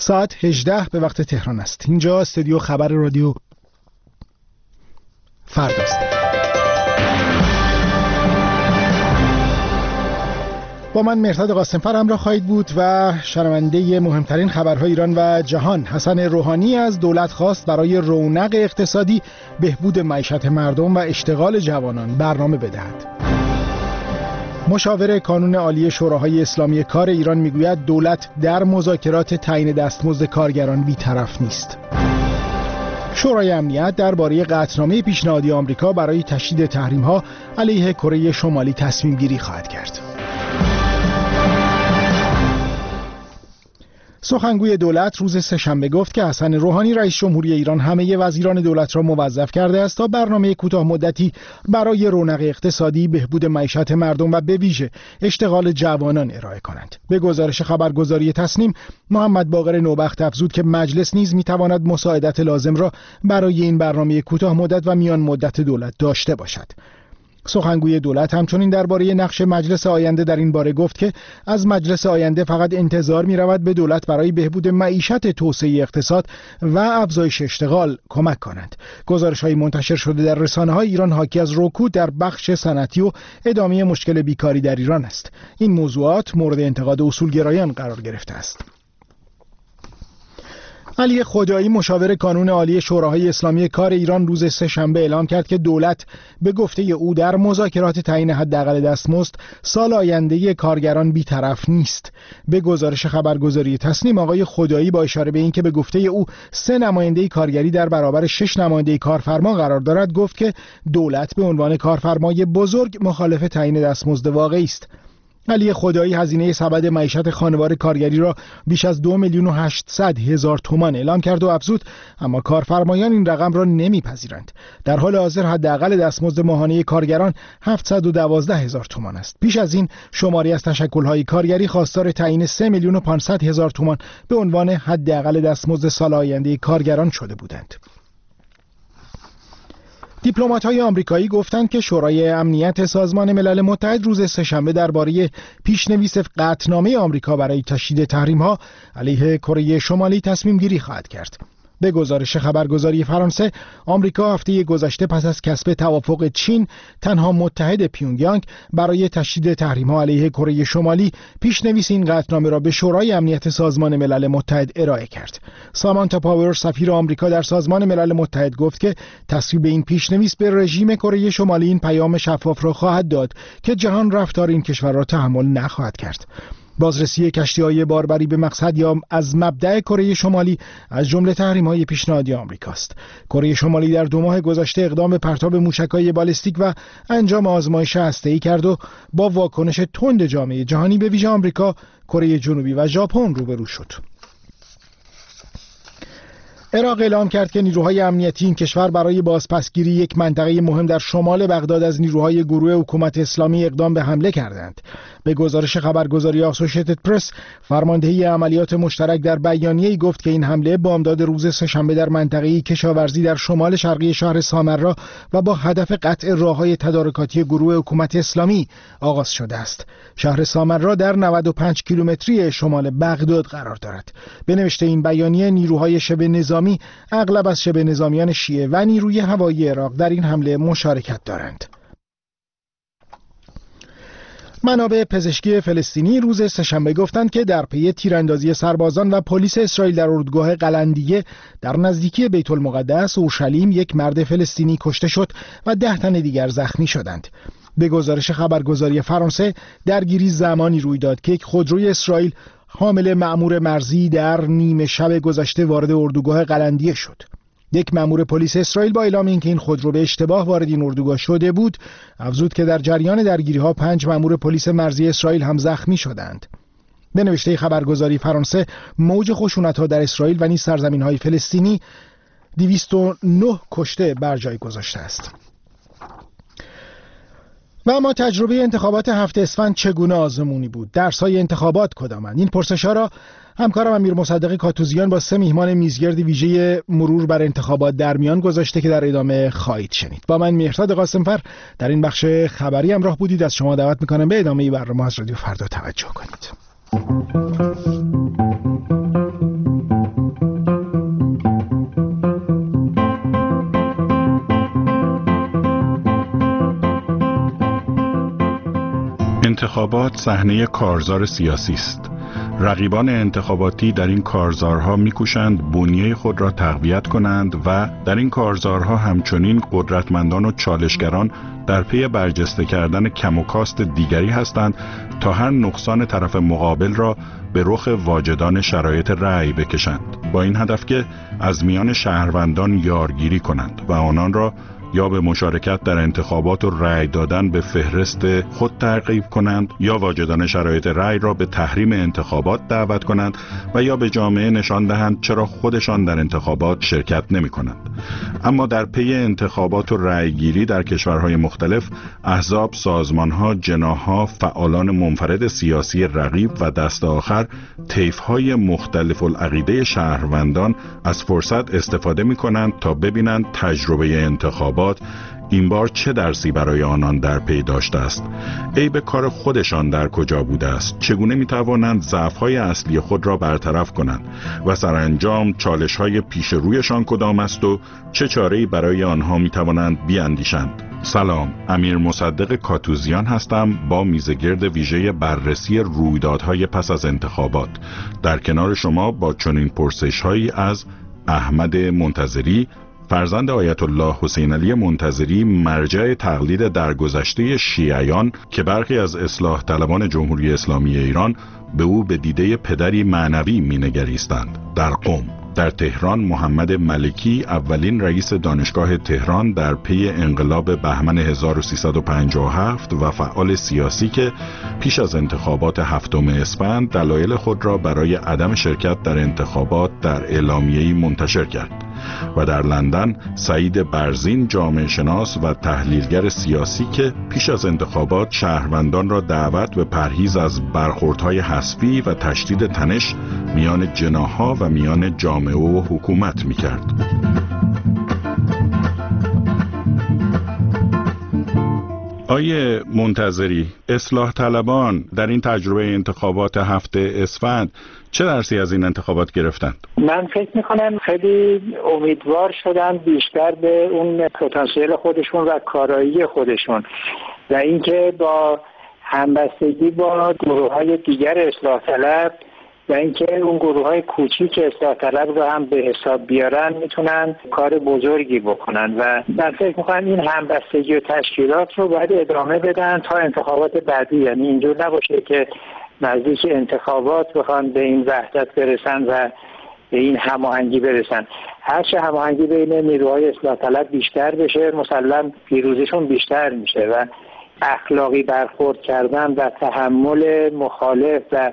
ساعت 18 به وقت تهران است. اینجا استودیو خبر رادیو فرداست. با من مهرداد قاسمفر همراه خواهید بود و شنونده مهمترین خبرهای ایران و جهان. حسن روحانی از دولت خواست برای رونق اقتصادی، بهبود معیشت مردم و اشتغال جوانان برنامه بدهد. مشاور کانون عالی شوراهای اسلامی کار ایران میگوید دولت در مذاکرات تعیین دستمزد کارگران بی‌طرف نیست. شورای امنیت درباره قطعنامه پیشنهادی آمریکا برای تشدید تحریم‌ها علیه کره شمالی تصمیم گیری خواهد کرد. سخنگوی دولت روز سه‌شنبه گفت که حسن روحانی رئیس جمهوری ایران همه وزیران دولت را موظف کرده است تا برنامه کوتاه مدتی برای رونق اقتصادی، بهبود معیشت مردم و به ویژه اشتغال جوانان ارائه کنند. به گزارش خبرگزاری تصنیم، محمد باقر نوبخت افزود که مجلس نیز میتواند مساعدت لازم را برای این برنامه کوتاه مدت و میان مدت دولت داشته باشد. سخنگوی دولت همچنین درباره نقش مجلس آینده در این باره گفت که از مجلس آینده فقط انتظار می رود به دولت برای بهبود معیشت، توسعه اقتصاد و افزایش اشتغال کمک کنند. گزارش‌های منتشر شده در رسانه‌های ایران حاکی از رکود در بخش صنعتی و ادامه مشکل بیکاری در ایران است. این موضوعات مورد انتقاد اصولگرایان قرار گرفته است. علی خدایی، مشاور کانون عالی شوراهای اسلامی کار ایران، روز سه‌شنبه اعلام کرد که دولت به گفته او در مذاکرات تعیین حداقل دستمزد سال آینده کارگران بی‌طرف نیست. به گزارش خبرگزاری تصنیم، آقای خدایی با اشاره به اینکه به گفته او 3 نماینده کارگری در برابر 6 نماینده کارفرما قرار دارد، گفت که دولت به عنوان کارفرمای بزرگ مخالف تعیین دستمزد واقعی است. علی خدایی هزینه سبد معیشت خانوار کارگری را بیش از 2,800,000 تومان اعلام کرد و افزود اما کارفرمایان این رقم را نمیپذیرند. در حال حاضر حداقل دستمزد ماهانه کارگران 712,000 تومان است. پیش از این شماری از تشکل‌های کارگری خواستار تعیین 3,500,000 تومان به عنوان حداقل دستمزد سال آینده کارگران شده بودند. دیپلمات‌های آمریکایی گفتند که شورای امنیت سازمان ملل متحد روز سه‌شنبه درباره پیشنویس قطعنامه آمریکا برای تشدید تحریم‌ها علیه کره شمالی تصمیم گیری خواهد کرد. به گزارش خبرگزاری فرانسه، آمریکا هفته گذشته پس از کسب توافق چین، تنها متحد پیونگیانگ، برای تشدید تحریم‌ها علیه کره شمالی پیشنویس این قطعنامه را به شورای امنیت سازمان ملل متحد ارائه کرد. سامانتا پاور، سفیر آمریکا در سازمان ملل متحد، گفت که تصویب این پیشنویس به رژیم کره شمالی این پیام شفاف را خواهد داد که جهان رفتار این کشور را تحمل نخواهد کرد. بازرسی کشتی‌های باربری به مقصد یا از مبدأ کره شمالی از جمله تحریم‌های پیشنهادی آمریکاست. کره شمالی در 2 ماه گذشته اقدام به پرتاب موشک‌های بالستیک و انجام آزمایش هسته‌ای کرد و با واکنش تند جامعه جهانی به ویژه آمریکا، کره جنوبی و ژاپن روبرو شد. عراق اعلام کرد که نیروهای امنیتی این کشور برای بازپسگیری یک منطقه مهم در شمال بغداد از نیروهای گروه حکومت اسلامی اقدام به حمله کردند. به گزارش خبرگزاری آسوشیتد پرس، فرماندهی عملیات مشترک در بیانیه‌ای گفت که این حمله بامداد روز سه‌شنبه در منطقه‌ای کشاورزی در شمال شرقی شهر سامرا و با هدف قطع راه‌های تدارکاتی گروه حکومت اسلامی آغاز شده است. شهر سامرا در 95 کیلومتری شمال بغداد قرار دارد. به نوشته این بیانیه، نیروهای شبه نظامی، اغلب از شبه نظامیان شیعه و نیروی هوایی عراق در این حمله مشارکت دارند. منابع پزشکی فلسطینی روز سه‌شنبه گفتند که در پی تیراندازی سربازان و پلیس اسرائیل در اردوگاه قلندیه در نزدیکی بیت المقدس اورشلیم، یک مرد فلسطینی کشته شد و 10 تن دیگر زخمی شدند. به گزارش خبرگزاری فرانسه، درگیری زمانی روی داد که یک خودروی اسرائیل حامل مأمور مرزی در نیمه شب گذشته وارد اردوگاه قلندیه شد. یک مأمور پلیس اسرائیل با اعلام اینکه این خودرو به اشتباه وارد این اردوگاه شده بود، افزود که در جریان درگیری‌ها 5 مأمور پلیس مرزی اسرائیل هم زخمی شدند. به نوشته خبرگزاری فرانسه، موج خشونت‌ها در اسرائیل و نیز سرزمین‌های فلسطینی 209 کشته بر جای گذاشته است. و اما تجربه انتخابات 7 اسفند چگونه آزمونی بود؟ درس‌های انتخابات کدامند؟ این پرسش‌ها را همکارم امیر مصدق کاتوزیان با 3 میهمان میزگرد ویژه مرور بر انتخابات در میان گذاشته که در ادامه خواهید شنید. با من مهرداد قاسمفر در این بخش خبری همراه بودید. از شما دعوت می‌کنم به ادامه برنامه از رادیو فردا توجه کنید. انتخابات صحنه کارزار سیاسی است. رقیبان انتخاباتی در این کارزارها می‌کوشند بنیه خود را تقویت کنند و در این کارزارها همچنین قدرتمندان و چالشگران در پی برجسته کردن کم و کاست دیگری هستند تا هر نقصان طرف مقابل را به رخ واجدان شرایط رأی بکشند، با این هدف که از میان شهروندان یارگیری کنند و آنان را یا به مشارکت در انتخابات و رأی دادن به فهرست خود ترغیب کنند، یا واجدان شرایط رأی را به تحریم انتخابات دعوت کنند و یا به جامعه نشان دهند چرا خودشان در انتخابات شرکت نمی کنند. اما در پی انتخابات و رأیگیری در کشورهای مختلف، احزاب، سازمانها، جناحها، فعالان منفرد سیاسی رقیب و دست آخر طیف‌های مختلف العقیده شهروندان از فرصت استفاده می کنند تا ببینند تجربه انتخابات این بار چه درسی برای آنان در پی داشته است، عیب کار خودشان در کجا بوده است، چگونه می توانند ضعف‌های اصلی خود را برطرف کنند و سرانجام چالش‌های پیش رویشان کدام است و چه چاره‌ای برای آنها می توانند بیاندیشند. سلام، امیر مصدق کاتوزیان هستم با میزگرد ویژه بررسی رویدادهای پس از انتخابات. در کنار شما با چنین پرسش‌هایی از احمد منتظری، فرزند آیت الله حسین علی منتظری، مرجع تقلید درگذشته شیعیان که برخی از اصلاح طلبان جمهوری اسلامی ایران به او به دیده پدری معنوی مینگریستند. در قم. در تهران محمد ملکی، اولین رئیس دانشگاه تهران در پی انقلاب بهمن 1357 و فعال سیاسی که پیش از انتخابات 7 اسفند دلایل خود را برای عدم شرکت در انتخابات در اعلامیه‌ای منتشر کرد. و در لندن سعید برزین، جامعه شناس و تحلیلگر سیاسی که پیش از انتخابات شهروندان را دعوت به پرهیز از برخوردهای حذفی و تشدید تنش میان جناح‌ها و میان جامعه و حکومت می‌کرد. آیه منتظری، اصلاح طلبان در این تجربه انتخابات 7 اسفند چه درسی از این انتخابات گرفتند؟ من فکر میکنم خیلی امیدوار شدن بیشتر به اون پتانسیل خودشون و کارایی خودشون و اینکه با همبستگی با گروه‌های دیگر اصلاح طلب و اینکه اون گروه‌های کوچیک اصلاح طلب رو هم به حساب بیارن میتونن کار بزرگی بکنن و من فکر میکنم این همبستگی و تشکیلات رو باید ادامه بدن تا انتخابات بعدی. یعنی اینجور نباشه که نزدیک انتخابات بخوان به این وحدت برسن و به این هماهنگی برسن. هرچه هماهنگی بین نیروهای اصلاح طلب بیشتر بشه، مسلم پیروزیشون بیشتر میشه و اخلاقی برخورد کردن و تحمل مخالف و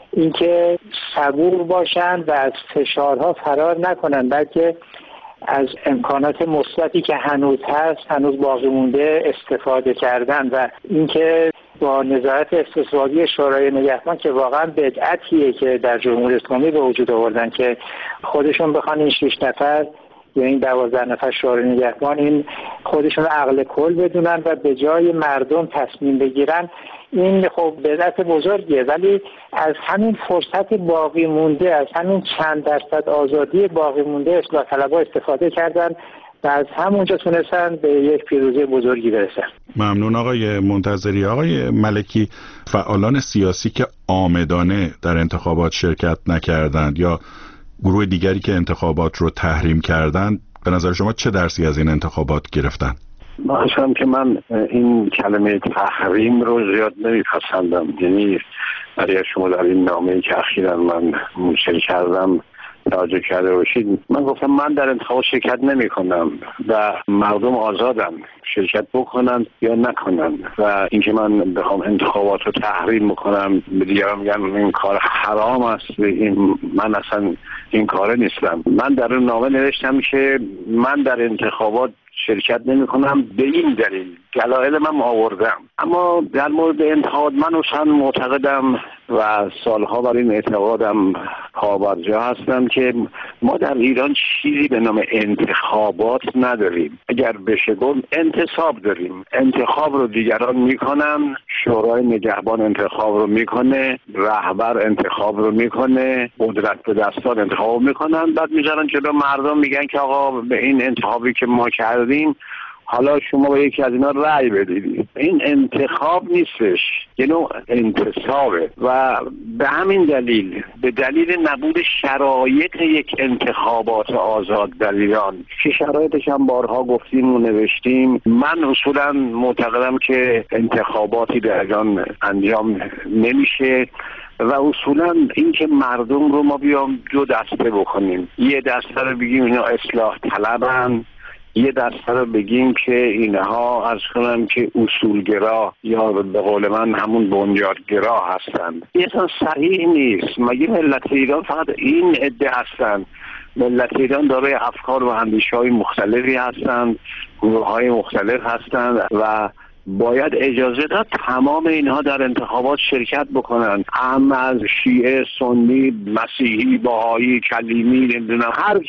اینکه صبور باشن و از فشارها فرار نکنن، بلکه از امکانات مثبتی که هنوز باقی مونده استفاده کردن و اینکه با نظارت استصوابی شورای نگهبان که واقعا بدعتیه که در جمهوری اسلامی به وجود آوردن که خودشون بخوان این 6 نفر یا این 12 نفر شورای نگهبان این خودشون عقل کل بدونن و به جای مردم تصمیم بگیرن، این خب بدعت بزرگیه. ولی از همین فرصت باقی مونده، از همین چند درصد آزادی باقی مونده اصلاح طلبها استفاده کردن و از همونجا تونستن به یک پیروزی بزرگی برسن. ممنون آقای منتظری. آقای ملکی، فعالان سیاسی که عامدانه در انتخابات شرکت نکردند یا گروه دیگری که انتخابات رو تحریم کردند، به نظر شما چه درسی از این انتخابات گرفتن؟ مثلا که من این کلمه تحریم رو زیاد نمیپسندم. یعنی برای شما در این نامه‌ای که اخیراً من منشر کردم توجه کرده باشید، من گفتم من در انتخابات شرکت نمی کنم و مردم آزادن شرکت بکنن یا نکنن و اینکه من بخوام انتخابات رو تحریم بکنم به دیگران میگم این کار حرام است، من اصلا این کاره نیستم. من در اون نامه نوشتم که من در انتخابات شرکت نمی کنم به این دلیل، دلایل من آوردم. اما در مورد انتخابات من اصلا معتقدم و سالها بر این اعتقادم پابرجا هستم که ما در ایران چیزی به نام انتخابات نداریم. اگر بشه گفت انتصاب داریم. انتخاب رو دیگران میکنن، شورای نگهبان انتخاب رو میکنه، رهبر انتخاب رو میکنه، قدرت به دستان انتخاب میکنن، بعد میذارن جلو مردم میگن که آقا به این انتخابی که ما کردیم حالا شما با یکی از اینا رأی بدید. این انتخاب نیستش، یه نوع انتصابه و به همین دلیل، به دلیل نبود شرایط یک انتخابات آزاد در ایران که شرایطش هم بارها گفتیم و نوشتیم، من اصولا معتقدم که انتخاباتی در ایران انجام نمیشه و اصولا این که مردم رو ما بیام دو دسته بکنیم، یه دسته رو بگیم اینا اصلاح طلبن، یه دسته رو بگیم که اینها از کنم که اصولگرا یا به قول من همون بنیادگرا هستند. این اصلا صحیح نیست. مگه ملت ایران فقط این عده هستند؟ ملت ایران دارای افکار و اندیشه‌های مختلفی هستند، گروه‌های مختلف هستند و باید اجازه داد تمام اینها در انتخابات شرکت بکنن، هم از شیعه، سنی، مسیحی، بهایی، کلیمی، نمیدونم هر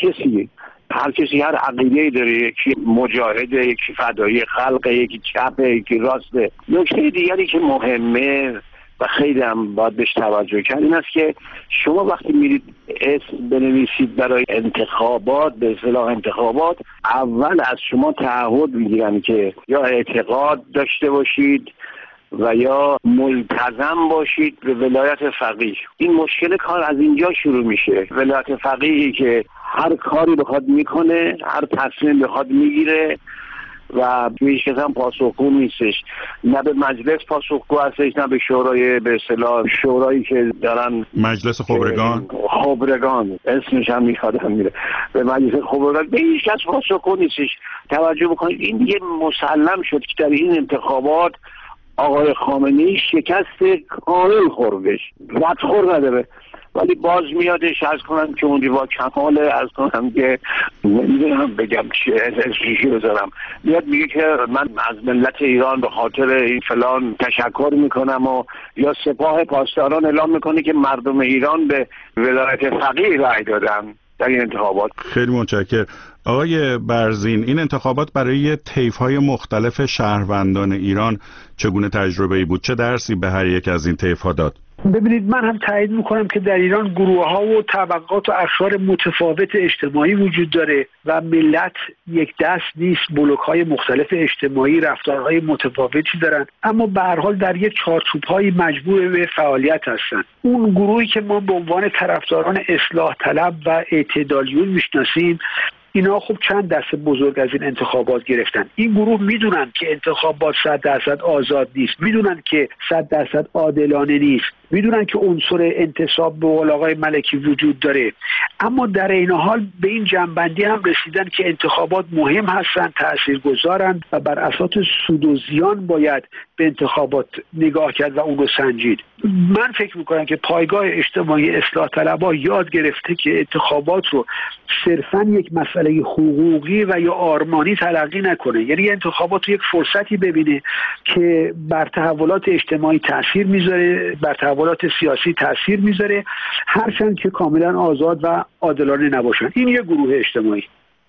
کسی هر عقیده‌ای داره، یکی مجاهده، یکی فدایی خلق، یکی چپه، یکی راسته. نکته دیگری که مهمه و خیلی هم باید بهش توجه کرد این است که شما وقتی میرید اسم بنویسید برای انتخابات، به اصطلاح انتخابات، اول از شما تعهد میگیرن که یا اعتقاد داشته باشید و یا ملتزم باشید به ولایت فقیه. این مشکل کار از اینجا شروع میشه. ولایت فقیهی که هر کاری بخواد میکنه، هر تصمیم بخواد میگیره و هیچ کس هم پاسخگو نیستش، نه به مجلس پاسخگو هستش، نه به شورای، به اصطلاح شورایی که دارن، مجلس خبرگان اسمش هم میخوادم میره، به مجلس خبرگان به هیچ کس پاسخگو نیستش. توجه بکنید این دیگه مسلم شد که در این انتخابات آقای خامنه‌ای شکست کامل خوردش، ردخور نداره، ولی باز میادش از کنم که اون با کماله از کنم که نمیدونم بگم چی بذارم، میاد میگه که من از ملت ایران به خاطر این فلان تشکر میکنم و یا سپاه پاسداران اعلام میکنه که مردم ایران به ولایت فقیه رای دادن در این انتخابات. خیلی متشکرم آقای برزین. این انتخابات برای طیف‌های مختلف شهروندان ایران چگونه تجربه‌ای بود؟ چه درسی به هر یک از این طیف‌ها داد؟ ببینید، من هم تایید میکنم که در ایران گروه‌ها و طبقات و اقشار متفاوت اجتماعی وجود داره و ملت یک دست نیست، بلوک‌های مختلف اجتماعی رفتارهای متفاوتی دارن، اما به هر حال در یک چارچوب‌های مجبور به فعالیت هستن. اون گروهی که ما به عنوان طرفداران اصلاح طلب و اعتدالیون میشناسیم، اینا خب چند دسته بزرگ از این انتخابات گرفتن. این گروه میدونن که انتخابات 100% آزاد نیست، میدونن که 100% عادلانه نیست، میدونن که عنصر انتصاب به قول آقای ملکی وجود داره، اما در این حال به این جنبندی هم رسیدن که انتخابات مهم هستن، تاثیرگذارن و بر اساس سود و زیان باید به انتخابات نگاه کرد و اون رو سنجید. من فکر میکنم که پایگاه اجتماعی اصلاح طلبها یاد گرفته که انتخابات رو صرفاً یک مسئله حقوقی و یا آرمانی تلقی نکنه، یعنی انتخابات رو یک فرصتی ببینه که بر تحولات اجتماعی تاثیر میذاره، بر تحولات سیاسی تاثیر میذاره، هرچند که کاملا آزاد و عادلانه نباشن. این یک گروه اجتماعی.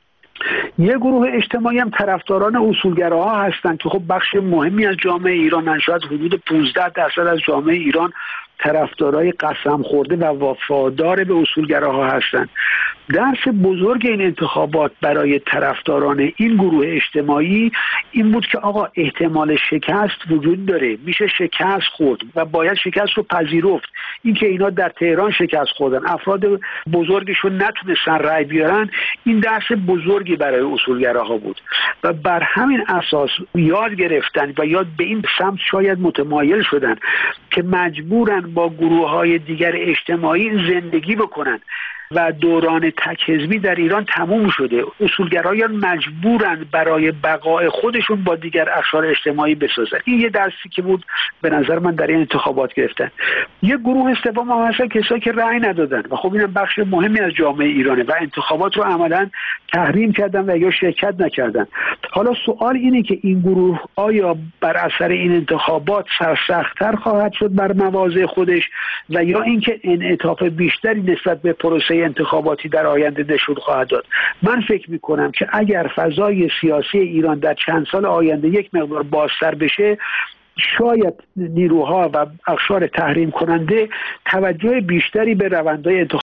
یه گروه اجتماعی هم طرفداران اصولگراها هستند که خب بخش مهمی از جامعه ایران، شاید حدود 15% از جامعه ایران طرفدارای قسم خورده و وفادار به اصولگراها هستند. درس بزرگ این انتخابات برای طرفداران این گروه اجتماعی این بود که آقا احتمال شکست وجود داره، میشه شکست خورد و باید شکست رو پذیرفت. این که اینا در تهران شکست خوردن، افراد بزرگشون نتونستن رأی بیارن، این درس بزرگی برای اصولگراها بود و بر همین اساس یاد گرفتن و یاد به این سمت شاید متمایل شدن که مجبورن با گروه‌های دیگر اجتماعی زندگی بکنن و دوران تک حزبی در ایران تموم شده. اصولگرایان مجبورن برای بقای خودشون با دیگر اقشار اجتماعی بسازن. این یه درسی که بود به نظر من در این انتخابات گرفتن. یه گروه سوم هم هستن کسایی که رأی ندادن و خب اینم بخش مهمی از جامعه ایرانه و انتخابات رو عملاً تحریم کردن و یا شرکت نکردن. حالا سوال اینه که این گروه آیا بر اثر این انتخابات سرسخت‌تر خواهد شد بر مواضع خودش و یا اینکه انعطاف بیشتری نسبت به پروسه انتخاباتی در آینده نشون خواهد داد؟ من فکر میکنم که اگر فضای سیاسی ایران در چند سال آینده یک مقدار بازتر بشه، شاید نیروها و اقشار تحریم کننده توجه بیشتری به روندهای